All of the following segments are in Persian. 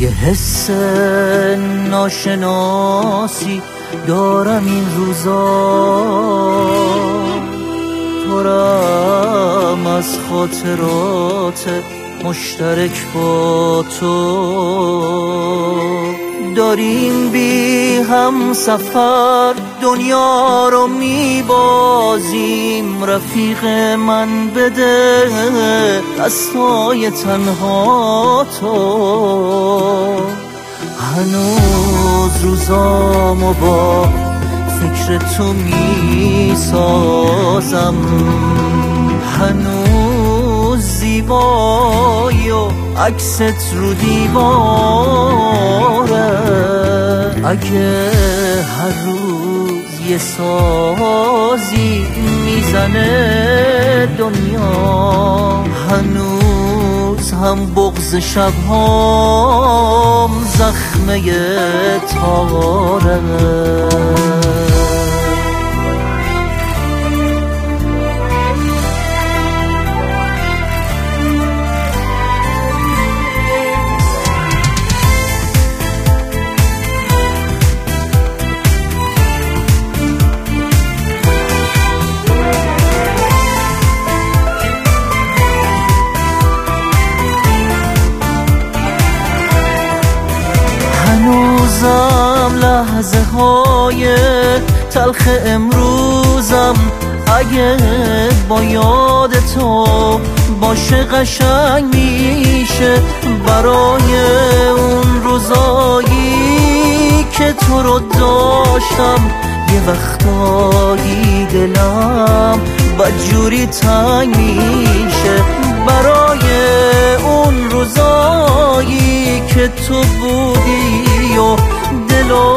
یه حس ناشناسی دارم این روزا، پرم از خاطرات مشترک با تو. داریم بی هم سفر دنیا رو میبازیم، رفیق من بده دستای تنها تو. هنوز روزامو با فکر تو میسازم، هنوز زیبایی و عکست رو دیواره. اگه هر روز یه سازی میزنه دنیا، هنوز هم بغض شبهام زخمه تاره. هنوزم لحظه های تلخ امروزم اگه با یاد تو باشه قشنگ میشه، برای اون روزایی که تو رو داشتم یه وقتایی دلم بدجوری تنگ میشه، برای اون روزایی که تو بودی و دل و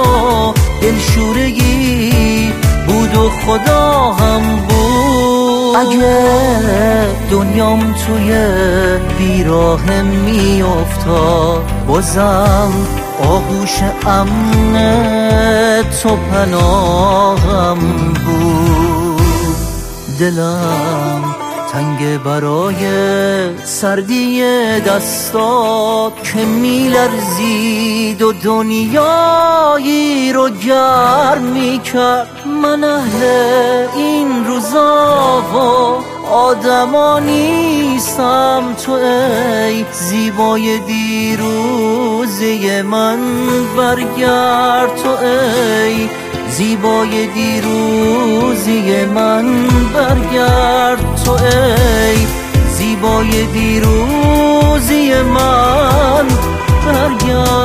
دلشورگی بود و خدا هم بود. اگه دنیام توی بیراه میافتاد بازم آغوش امن تو پناهم بود. دلم تنگ برای سردی دستات که میلرزید و دنیایی رو گرم میکرد. من اهل این روزا و آدما نیستم، تو ای زیبای دیروزی من برگرد، تو ای زیبای دیروزی من برگرد، تو ای زیبای دیروزی من برگرد.